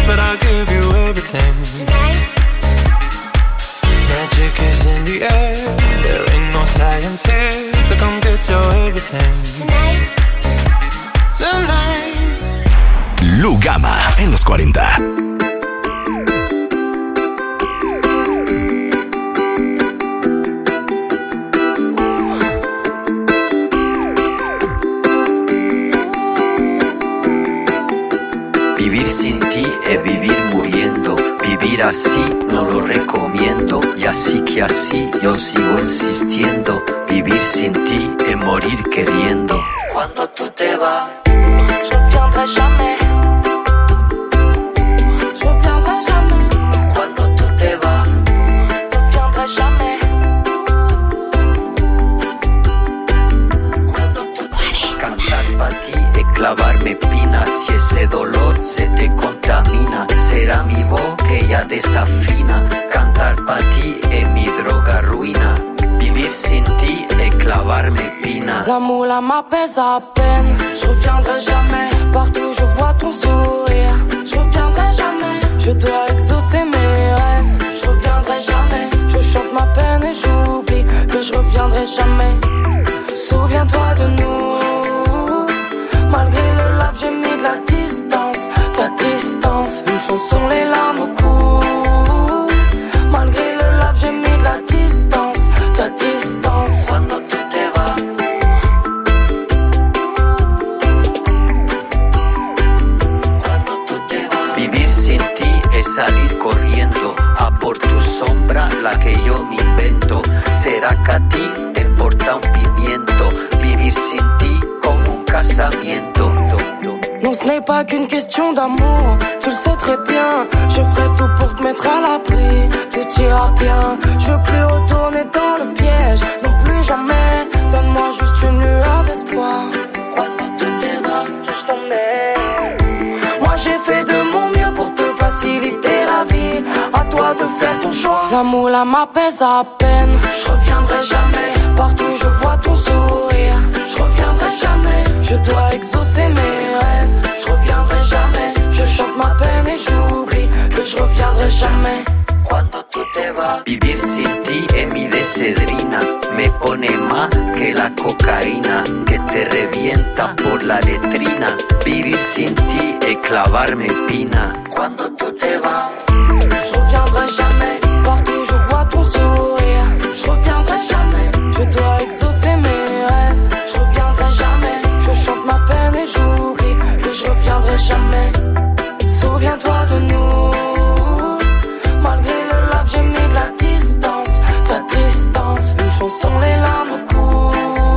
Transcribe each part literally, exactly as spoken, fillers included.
but I'll give you everything. Tonight. Magic is in the air. There ain't no science here, so come get your everything. Tonight. Tonight. Lu Gama en los cuarenta. Vivir sin ti es vivir muriendo. Vivir así no lo recomiendo. Y así que así yo sigo insistiendo. Vivir sin ti es morir queriendo. Cuando tú te vas, je reviendrai jamais. Je reviendrai jamais. Cuando tú te vas, je reviendrai jamais. Cuando tú te vas. Cantar para ti es clavarme espinas. Si ese dolor se te contamina, será mi voz que ya desafina. Cantar para ti es mi droga ruina. Vivir sin ti es clavarme espina. La moula m'apaise à peine. Je reviendrai jamais. Partout je vois ton sourire. Je reviendrai jamais. Je dois exaucer mes rêves. Je reviendrai jamais. Je chante ma peine et j'oublie que je reviendrai jamais. Souviens-toi de nous. Malgré le lave, j'ai mis de la distance. Ta distance, une chanson, les larmes au cou. Malgré le lave, j'ai mis de la distance. Ta distance. Cuando tú te vas, cuando tú te vas. Vivir sin ti es salir corriendo a por tu sombra, la que yo me invento. Será que a ti te importa un pimiento. Vivir sin ti como un casamiento. Non, ce n'est pas qu'une question d'amour, tu le sais très bien. Je ferai tout pour te mettre à l'abri, tout ira bien. Je veux plus retourner dans le piège, non plus jamais. Donne-moi juste une lueur d'espoir. Cuando tú te vas, Je t'emmène. Moi j'ai fait de mon mieux pour te faciliter la vie. À toi de faire ton choix. La moula m'apaise à peine. Je reviendrai jamais. Partout je vois ton sourire. Je reviendrai jamais. Je dois exaucer mes rêves. Je reviendrai jamais. Je chante ma peine et j'oublie que je reviendrai jamais. cuando tú te vas. Vivir sin ti es mi desedrina. Me pone más que la cocaína que te revienta por la letrina. Vivir sin ti es clavarme espina. Cuando tú te vas, Je reviendrai jamais. Partout je vois ton sourire. Je reviendrai jamais. Je dois exaucer mes rêves. Je reviendrai jamais. Je chante ma peine et j'oublie que je reviendrai jamais. Souviens-toi de nous. Malgré le lave, j'ai mis de la distance. Ta distance, une chanson, les larmes au cou.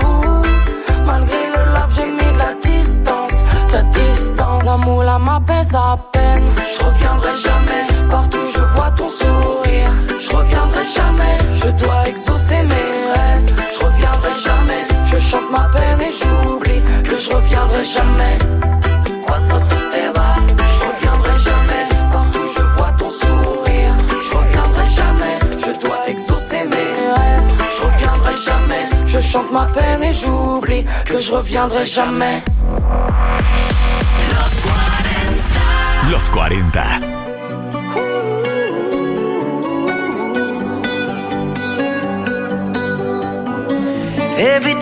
Malgré le lave, j'ai mis de la distance. Ta distance, la moula m'apaise à peine. Je reviendrai jamais. Partout je vois ton sourire. Je reviendrai jamais. Je dois exaucer mes rêves. Je reviendrai jamais. Je chante ma peine et j'oublie que je reviendrai jamais. cuando tú te vas, Je reviendrai jamais. Partout je vois ton sourire. Je reviendrai jamais. Je dois exaucer mes rêves. Je reviendrai jamais. Je chante ma peine et j'oublie que je reviendrai jamais. Los cuarenta. Every